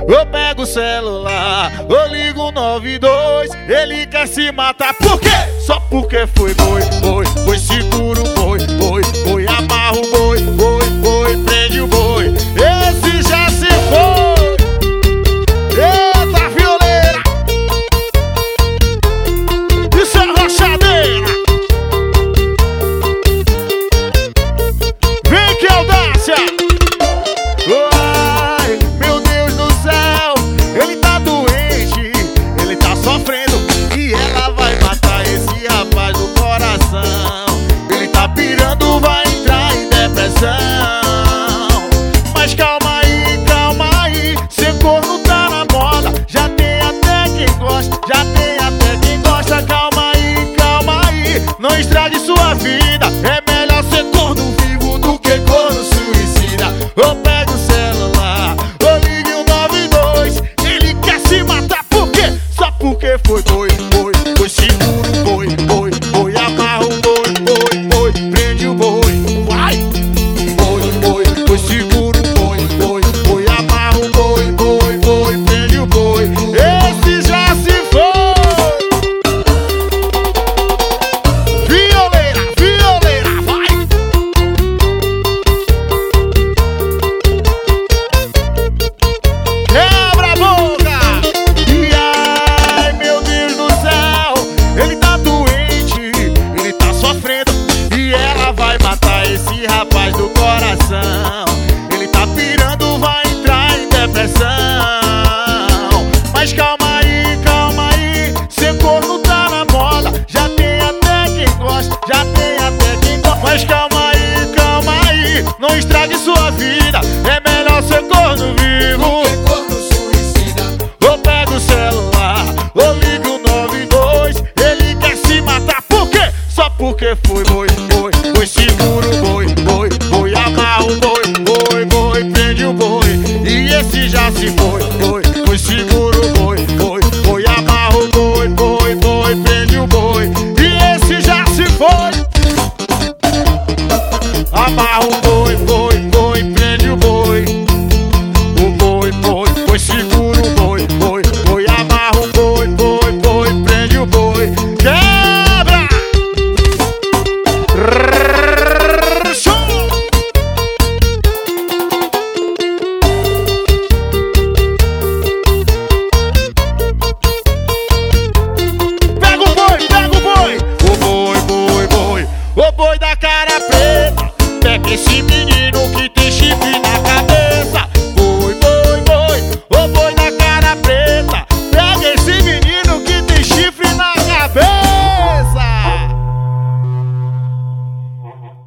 Eu pego o celular, eu ligo 92. Ele quer se matar, por quê? Só porque foi boi, boi, boi, segura o boi, boi, boi, amarra o boi, boi, boi, prende o boi. Esse já se foi. Eita, violeira! Isso é rachadeira! Vem que audácia! Ai, meu Deus do céu, ele tá doente, ele tá sofrendo e ela vai matar esse rapaz do coração. Ele tá pirando, vai entrar em depressão. Mas calma aí, ser corno tá na moda. Já tem até quem gosta, calma aí, não estrague sua vida. É melhor ser corno vivo do que corno suicida. Eu pego o celular, eu ligo 92. Ele quer se matar, por quê? Só porque foi boi, boi, boi, segura o boi, boi, boi, amarra o boi, boi, boi, prende o boi, vai! Boi, boi, boi, segura o boi, boi, boi, amarra o boi, boi, boi, prende o boi. Esse já se foi! Violeira, violeira, vai! Quebra a boca! E ai, meu Deus do céu, ele tá doente, ele tá sofrendo e ela vai matar esse rapaz do